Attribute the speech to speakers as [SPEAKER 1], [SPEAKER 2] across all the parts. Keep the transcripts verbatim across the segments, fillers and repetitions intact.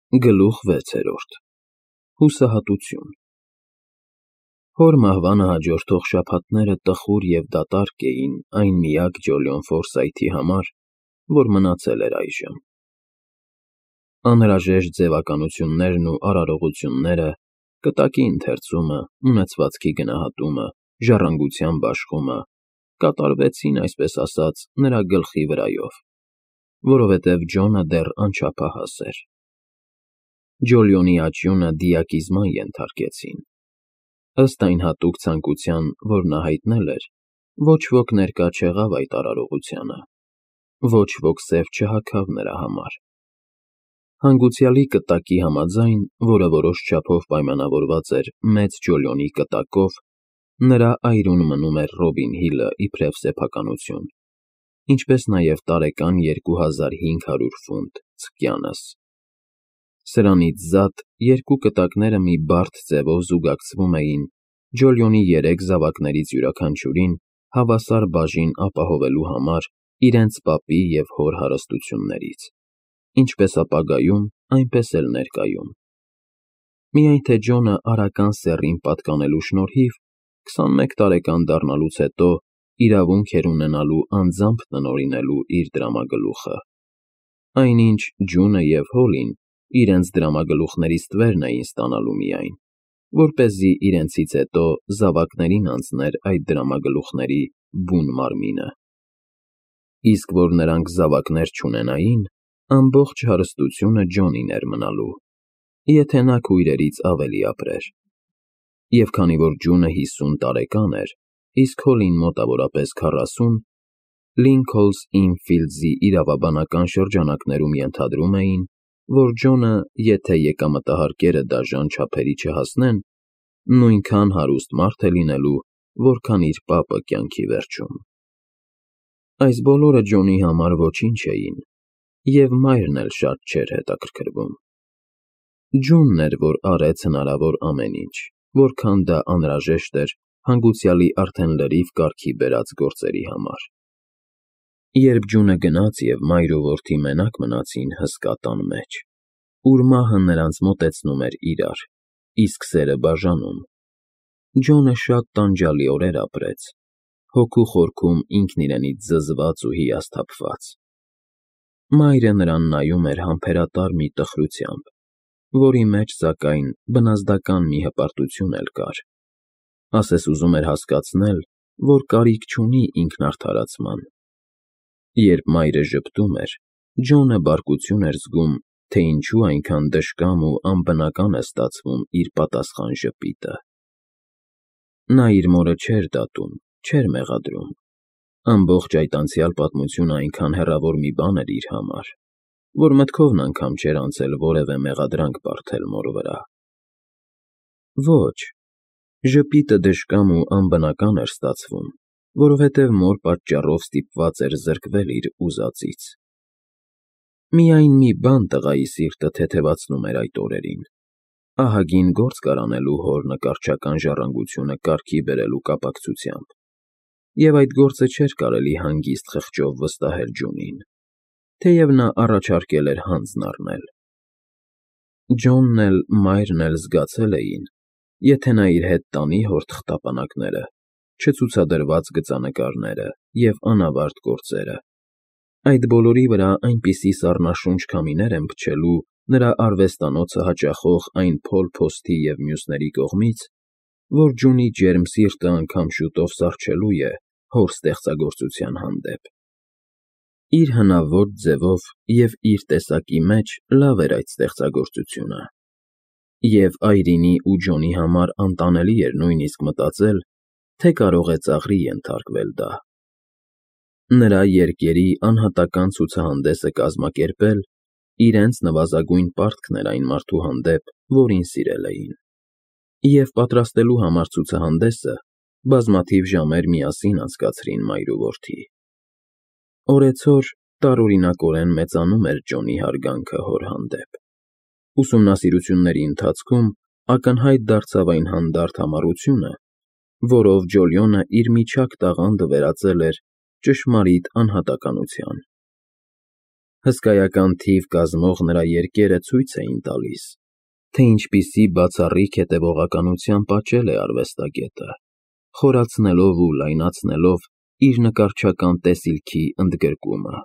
[SPEAKER 1] Գլուխ վեցերորդ Հուսահատություն Հոր մահվանը հաջորդող շաբաթները տխուր և դատարկ էին այն միակ Ջոլիոն Ֆորսայթի համար, որ մնացել էր այժմ: Անհրաժեշտ ձևականություններն ու արարողությունները, կտակի ընթերցումը, ունեցվածքի գնահատումը, ժառանգության բաշխումը, կատարվեցին, այսպես ասած, նրա գլխի վրայով, որովհետև Ջոնը դեռ անչափահաս էր: Ջոլիոնի աճյունը դիակիզման ենթարկեցին: Ըստ այն հատուկ ցանկության, որ նա հայտնել էր, ոչ ոք ներկա չեղավ այդ արարողությանը, ոչ ոք սև չհագավ նրա համար: Հանգուցյալի կտակի համաձայն, որը որոշ չափով պայմանավորված էր մեծ Ջոլիոնի կտակով, նրա այրուն մնում էր Ռոբին Հիլը իբրև սեփականություն, ինչպես նաև տարեկան երկու հազար հինգ հարյուր ֆունտ ցկյանս: Սրանից զատ երկու կտակները մի բարդ ձևով զուգակցվում էին Ջոլիոնի երեք զավակներից յուրաքանչյուրին հավասար բաժին ապահովելու համար իրենց պապի և հոր հարստություններից, ինչպես ապագայում, այնպես էլ ներկայում: Միայն թե Ջոնը արական սեռին պատկանելու շնորհիվ քսանմեկ տարեկան դառնալուց հետո իրավունք էր ունենալու անձամբ տնօրինելու իր դրամագլուխը: Այնինչ Ջունը և Հոլին իրենց դրամագլուխների ստվերն էին ստանալու միայն, որպեսզի իրենցից հետո զավակներին անձներ այդ դրամագլուխների բուն մարմինը: Իսկ որ նրանք զավակներ չունենային, ամբողջ հարստությունը Ջոնին էր մնալու, եթե նա քույրերից ավելի ապրեր: Եվ քանի որ Ջունը հիսուն տարեկան էր, իսկ Հոլին մոտավորապես քառասուն, Լինքոլնս Ինն Ֆիլդզի իրավաբանական շրջանակներում ենթադրում էին, որ Ջոնը, եթե եկամտահարկերը դաժան չափերի չհասնեն, նույնքան հարուստ մարդ է լինելու, որքան իր պապը կյանքի վերջում: Այս բոլորը Ջոնի համար ոչինչ էին, և մայրն էլ շատ չէր հետաքրքրվում: Ջունն էր, որ արեց հնարավոր ամեն ինչ, որքան դա անհրաժեշտ էր հանգուցյալի արդեն լրիվ կարգի բերած գործերի համար: Երբ Ջունը գնաց և մայր ու որդի մենակ մնացին հսկա տան մեջ, ուր մահը նրանց մոտեցնում էր իրար, իսկ սերը բաժանում, Ջոնը շատ տանջալի օրեր ապրեց, հոգու խորքում ինքն իրենից զզված ու հիասթափված: Մայրը նրան նայում էր համբերատար մի տխրությամբ, որի մեջ, սակայն, բնազդական մի հպարտություն էլ կար: Ասես ուզում էր հասկացնել, որ կարիք չունի ինքնարդարացման: Երբ մայրը ժպտում էր, Ջոնը բարկություն էր զգում, թե ինչու այնքան դժկամ ու անբնական է ստացվում իր պատասխան ժպիտը: Նա իր մորը չէր դատում, չէր մեղադրում: Ամբողջ այդ անցյալ պատմությունը այնքան հեռավոր մի բան էր իր համար, որ մտքովն անգամ չէր անցել որևէ մեղադրանք բարդել մոր վրա: Ոչ, ժպիտը դժկամ ու անբնական էր ստացվում, որովհետև մոր պատճառով ստիպված էր զրկվել իր ուզածից: Միայն մի բան տղայի սիրտը թեթևացնում էր այդ օրերին: Ահագին գործ կար անելու հոր նկարչական ժառանգությունը կարգի բերելու կապակցությամբ, և այդ գործը չէր կարելի հանգիստ խղճով վստահել Ջունին, թեև նա առաջարկել էր հանձն առնել: Ջոնն էլ, մայրն էլ զգացել էին, եթե նա իր հետ տանի հոր թղթապանակները, չցուցադրված գծանկարները և անավարտ գործերը, այդ բոլորի վրա այնպիսի սառնաշունչ քամիներ են փչելու նրա արվեստանոցը հաճախող այն Փոլ Փոստի և մյուսների կողմից, որ Ջունի ջերմ սիրտը անգամ շուտով սառչելու է հոր ստեղծագործության հանդեպ: Իր հնաոճ ձևով և իր տեսակի մեջ լավ էր այդ ստեղծագործությունը, և այրինի ու Ջոնի համար անտանելի էր նույնիսկ մտածել, թե կարող է ծաղրի ենթարկվել դա: Նրա երկերի անհատական ցուցահանդեսը կազմակերպել իրենց նվազագույն պարտքն էր այն մարդու հանդեպ, որին սիրել էին: Եվ պատրաստելու համար ցուցահանդեսը բազմաթիվ ժամեր միասին անցկացրին մայր ու որդի: Օրեցօր տարօրինակորեն մեծանում էր Ջոնի հարգանքը հոր հանդեպ: Ուսումնասիրությունների ընթացքում ակնհայտ դարձավ այն հանդարտ համառությունը, որով Ջոլիոնը իր միջակ տաղանդը վերածել էր ճշմարիտ անհատականության: Հսկայական թիվ կազմող նրա երկերը ցույց էին տալիս, թե ինչպիսի բացառիկ հետևողականությամբ աճել է արվեստագետը, խորացնելով ու լայնացնելով իր նկարչական տեսիլքի ընդգրկումը։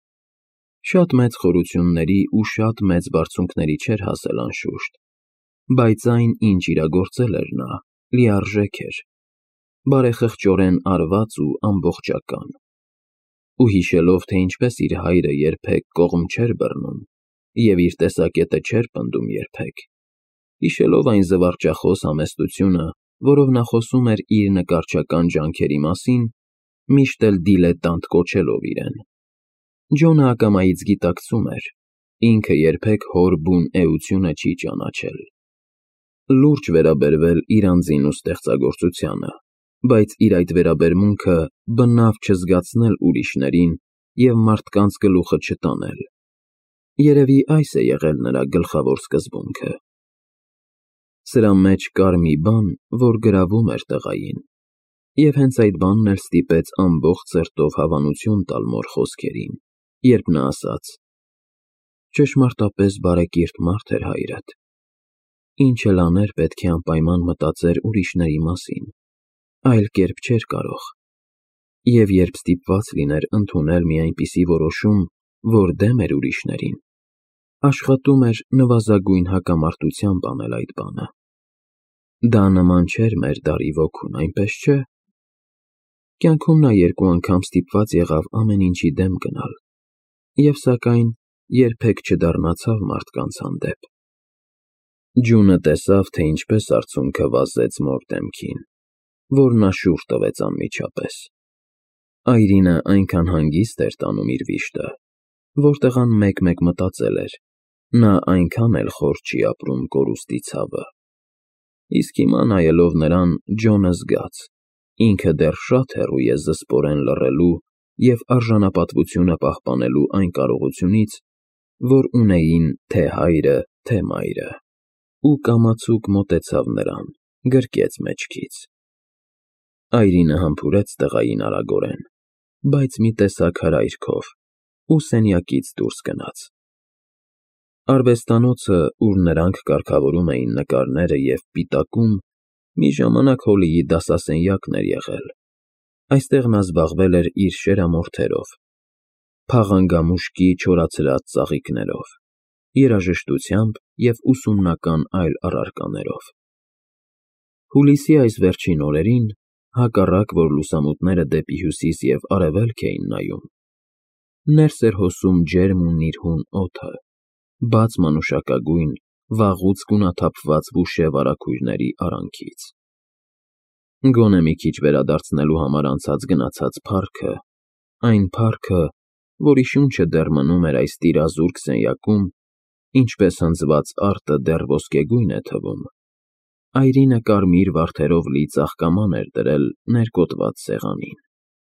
[SPEAKER 1] Շատ մեծ խորությունների ու շատ մեծ բարձունքների չէր հասել անշուշտ, բայց այն, ինչ իրագործել էր նա, լիարժեք էր, բարեխղճորեն արված ու ամբողջական։ Ու հիշելով, թե ինչպես իր հայրը երբեք կողմ չէր բռնում և իր տեսակետը չէր պնդում երբեք, հիշելով այն զվարճախոս համեստությունը, որով նա խոսում էր իր նկարչական ջանքերի մասին, միշտ էլ դիլետանտ կոչելով իրեն, Ջոնը ակամայից գիտակցում էր, ինքը երբեք հոր բուն էությունը չի ճանաչել։ Լուրջ վերաբերվել իր անձին ու ստեղծագործությանը, բայց իր այդ վերաբերմունքը բնավ չզգացնել ուրիշներին և մարդկանց գլուխը չտանել։ Երևի այս է եղել նրա գլխավոր սկզբունքը։ Սրա մեջ կար մի բան, որ գրավում էր տղային, և հենց այդ բանն էլ ստիպեց ամբողջ սրտով հավանություն տալ մոր խոսքերին, երբ նա ասաց. «Ճշմարտապես բարեկիրթ մարդ էր հայրդ, ինչ էլ աներ պետք է անպայման մտածեր ուրիշների մասին, այլ կերպ չէր կարող, և երբ ստիպված լիներ ընդունել մի այնպիսի որոշում, որ դեմ էր ուրիշներին, աշխատում էր նվազագույն հակամարտությամբ անել այդ բանը։ Դա նման չէր մեր դարի ոգուն, այնպես չէ՞։ Կյանքում նա երկու անգամ ստիպված եղավ ամեն ինչի դեմ գնալ, և սակայն երբեք չդառնացավ մարդկանց հանդեպ»։ Ջունը տեսավ, թե ինչպես արցունքը վազեց մոր դեմքին, որ նա շուռ տվեց անմիջապես։ Այրինը այնքան հանգիստ էր տանում իր վիշտը, որ տղան մեկ֊մեկ մտածել էր. նա այնքան էլ խոր չի ապրում կորուստի ցավը։ Իսկ հիմա նայելով նրան, Ջոնը զգաց. ինքը դեռ շատ հեռու է զսպորեն լռելու և արժանապատվությունը պահպանելու այն կարողությունից, որ ունեին թե հայրը, թե մայրը, ու կամացուկ մոտեցավ նրան, գրկեց մեջքից։ Այրինը համբուրեց տղային արագորեն, բայց մի տեսակ հրայրքով, ու սենյակից դուրս գնաց։ Արվեստանոցը, ուր նրանք կարգավորում էին նկարները և պիտակում, մի ժամանակ Հոլիի դասասենյակն էր եղել։ Այստեղ նա զբաղվել էր իր շերամորթերով, փաղանգամուշկի չորացրած ծաղիկներով, երաժշտությամբ և ուսումնական այլ առարկաներով։ Հուլիսի այս վերջին օրերին, հակառակ որ լուսամուտները դեպի հյուսիս և արևելք էին նայում, ներս էր հոսում ջերմ ու նիրհուն օդը, բաց մանուշակագույն, վաղուց գունաթափված բուշե վարագույրների արանքից։ Գոնե մի քիչ վերադարձնելու համար անցած֊գնացած փառքը, այն փառքը, որի շունչը դեռ մնում էր այս տիրազուրկ սենյակում, ինչպես հնձված արտը դեռ ոսկեգույն է թվում, Այրինը կարմիր վարդերով լի ծաղկաման էր դրել ներկոտված սեղանին։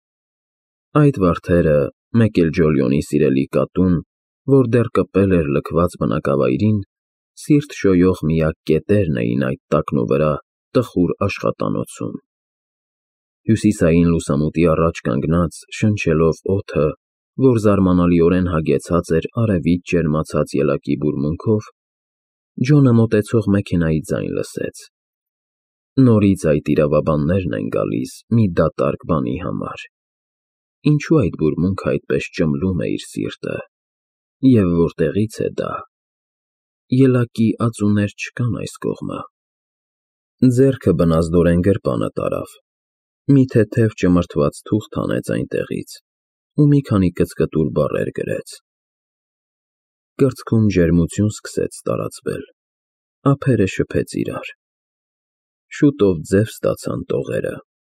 [SPEAKER 1] Այդ վարդերը, մեկ էլ Ջոլիոնի սիրելի կատուն, որ դեռ կպել էր լքված բնակավայրին, սիրտ շոյող միակ կետերն էին այդ տակնուվրա տխուր աշխատանոցում։ Հյուսիսային լուսամուտի առաջ կանգնած, շնչելով օդը, որ զարմանալիորեն հագեցած էր արևից ջերմացած ելակի բուրմունքով, Ջոնը մոտեցող մեքենայի ձայն լսեց։ Նորից այդ իրավաբաններն են գալիս մի դատարկ բանի համար։ Ինչու այդ բուրմունքը այդպես ճմլում է իր սիրտը, և որտեղից է դա։ Ելակի ածուներ չկան այս կողմը։ Ձեռքը բնազդորեն գրպանը տարավ, մի թեթև ճմրթված թուղթ հանեց այնտեղից ու մի քանի կծկտուր բառեր գրեց։ Կրծքում ջերմություն սկսեց տարածվել, ափերը շփեց իրար։ Շուտով ձև ստացան տողերը։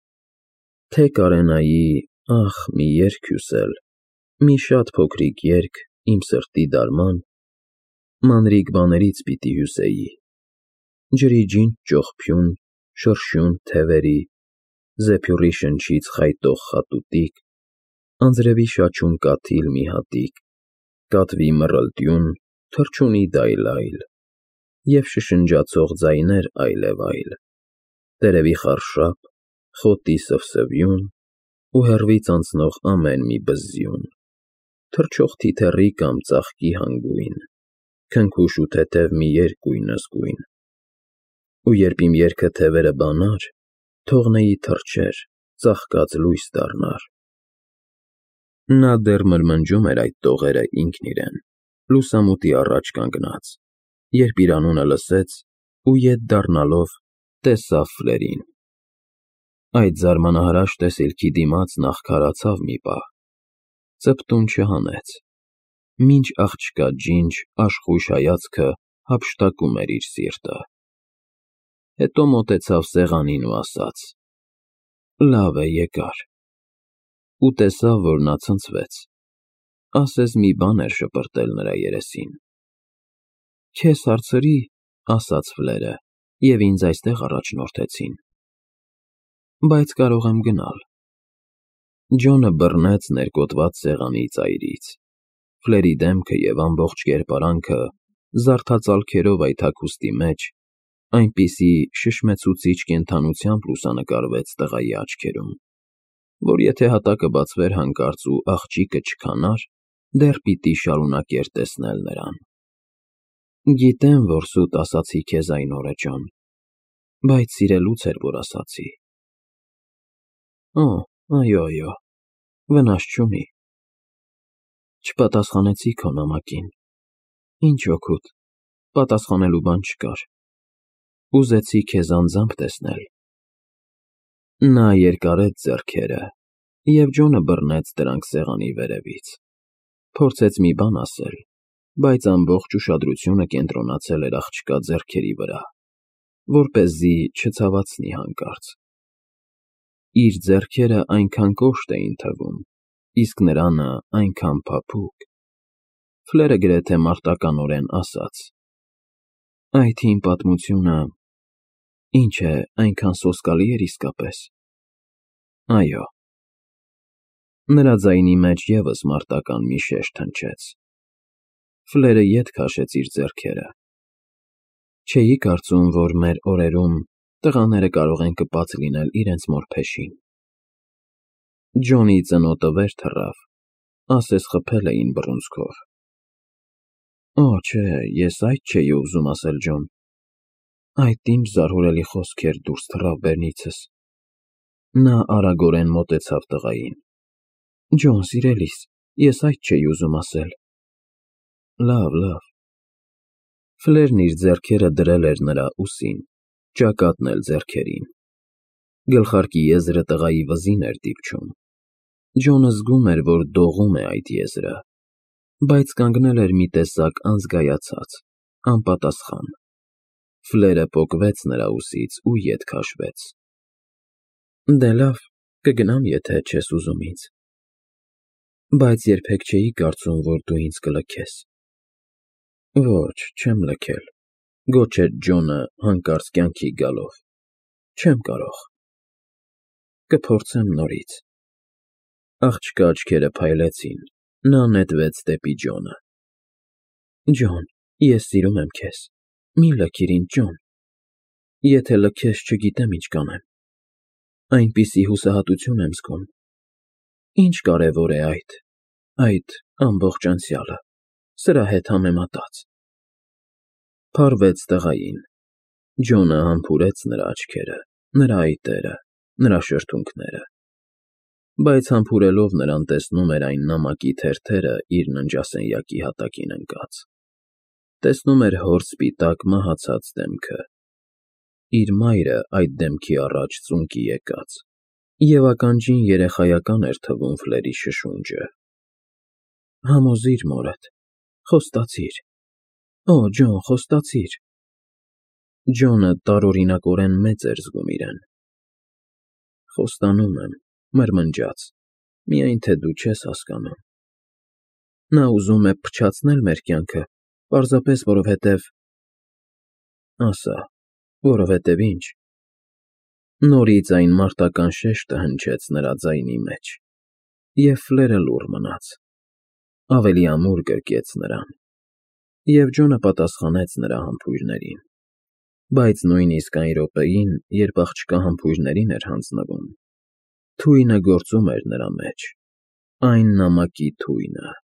[SPEAKER 1] Թե կարենայի, ախ, մի երգ հյուսել, մի շատ փոքրիկ երգ իմ սրտի դարման, մանրիկ բաներից պիտի հյուսեի, ջրի ջինջ ճողփյուն, շրշյուն թևերի, զեփյուռի շնչից խայտող խատուտիկ, անձրևի շաչուն կաթիլ մի հատիկ, կատվի մռլտյուն, թռչունի դայլ֊այլ, և շշնջացող ձայներ այլևայլ, տերևի խարշափ, խոտի սվսվյուն ու հեռվից անցնող ամեն մի բզզյուն։ թռչող թիթեռի կամ ծաղկի հանգույն, քնքուշ ու թեթև մի երկույն զգույն, ու երբ իմ երգը թևերը բանար, թողնեի թռչեր, ծաղկած լույս դառնար։ Նա դեռ մրմնջում էր այդ տողերը ինքն իրեն, լուսամուտի առաջ կանգնած, երբ իր անունը լսեց ու ետ դառնալով տեսավ Ֆլերին։ Այդ զարմանահրաշ տեսիլքի դիմաց նախ քարացավ մի պահ, ծպտուն չհանեց, մինչ աղջկա ջինջ աշխույժ հայացքը հափշտակում էր իր սիրտը։ Հետո մոտեցավ սեղանին ու ասաց. «Լավ է, եկար»։ Ու տեսավ, որ նա ցնցվեց, ասես մի բան էր շպրտել նրա երեսին։ «Քեզ հարցրի», ասաց Ֆլերը, և ինձ այստեղ առաջնորդեցին։ «Բայց կարող եմ գնալ»։ Ջոնը բռնեց ներկոտված սեղանի ծայրից։ Ֆլերի դեմքը և ամբողջ կերպարանքը զարդածալքերով այդ հագուստի մեջ այնպիսի շշմեցուցիչ կենդանությամբ լուսանկարվեց տղայի աչքերում, որ եթե հատակը բացվեր հանկարծ ու աղջիկը չքանար, դեռ պիտի շարունակեր տեսնել նրան։ «Գիտեմ, որ սուտ ասացի քեզ այն օրը, Ջոն, բայց սիրելուց էր, որ ասացի»։ «Օ, այո, այո, վնաս չունի»։ «Չպատասխանեցի քո նամակին։ Ինչ օգուտ, պատասխանելու բան չկար։ Ուզեցի քեզ անձամբ տեսնել»։ Նա երկարեց ձեռքերը, և Ջոնը բռնեց դրանք սեղանի վերևից։ Փորձեց մի բան ասել, բայց ամբողջ ուշադրությունը կենտրոնացել էր աղջկա ձեռքերի վրա, որպեսզի չցավացնի հանկարծ։ Իր ձեռքերը այնքան կոշտ էին թվում, իսկ նրանը այնքան փափուկ։ Ֆլերը գրեթե մարտականորեն ասաց. «Այդ հին պատմությունը, ինչ է, այնքան սոսկալի էր իսկապես»։ «Այո»։ Նրա ձայնի մեջ ևս մարտական մի շեշտ հնչեց։ Ֆլերը ետ քաշեց իր ձեռքերը։ «Չէի կարծում, որ մեր օրերում տղաները կարող են կպած լինել իրենց մոր փեշին»։ Ջոնի ծնոտը վեր թռավ, ասես խփել էին բռունցքով։ «Օ, չէ, ես այդ չէի ուզում ասել, Ջոն, այդ ինչ զարհուրելի խոսքեր դուրս թռավ բերնիցս»։ Նա արագորեն մոտեցավ տղային։ «Ջոն, սիրելիս, ես այդ չէի ուզում ասել»։ «Լավ, լավ»։ Ֆլերն իր ձեռքերը դրել էր նրա ուսին, ճակատն էլ ձեռքերին։ Գլխարկի եզրը տղայի վզին էր դիպչում։ Ջոնը զգում էր, որ դողում է այդ եզրը, բայց կանգնել էր մի տեսակ անզգայացած, անպատասխան։ Ֆլերը պոկվեց նրա ուսից ու ետ քաշվեց։ «Դե լավ, կգնամ, եթե չես ուզում ինձ։ Բայց երբեք չէի կարծում, որ դու ինձ կլքես»։ «Ոչ, չեմ լքել», գոչեց Ջոնը հանկարծ կյանքի գալով։ «Չեմ կարող»։ «Կփորձեմ նորից»։ Աղջկա աչքերը փայլեցին, նա նետվեց դեպի Ջոնը։ «Ջոն, ես սիրում եմ քեզ, մի լքիր ինձ, Ջոն։ Եթե լքես, չգիտեմ ինչ կանեմ։ Այնպիսի հուսահատություն եմ զգում։ Ինչ կարևոր է այդ, այդ ամբողջ անցյալը, սրա հետ համեմատած»։ Փարվեց տղային։ Ջոնը համբուրեց նրա աչքերը, նրա այտերը, նրա շրթունքները։ Բայց համբուրելով նրան տեսնում էր այն նամակի թերթերը իր ննջասենյակի հատակին ընկած։ Տեսնում էր հոր սպիտակ մահացած դեմքը։ Իր մայրը այդ դեմքի առաջ ծունկի եկած, և ականջին երեխայական էր թվում Ֆլերի շշունջը։ «Համոզիր մորդ, խոստացիր։ Օ, Ջոն, խոստացիր»։ Ջոնը տարօրինակորեն մեծ էր զգում իրեն։ «Խոստանում եմ», մրմնջաց, «միայն թե դու չես հասկանում։ Նա ուզում է փչացնել մեր կյանքը, պարզապես որովհետև»։ «Ասա, որովհետև ինչ»։ Նորից այն մարտական շեշտը հնչեց նրա ձայնի մեջ, և Ֆլերը լուռ մնաց, ավելի ամուր գրկեց նրան։ Եվ Ջոնը պատասխանեց նրա համբույրներին։ Բայց նույնիսկ այն րոպեին, երբ աղջկա համբույրներին էր հանձնվում, թույնը գործում էր նրա մեջ, այն նամակի թույնը։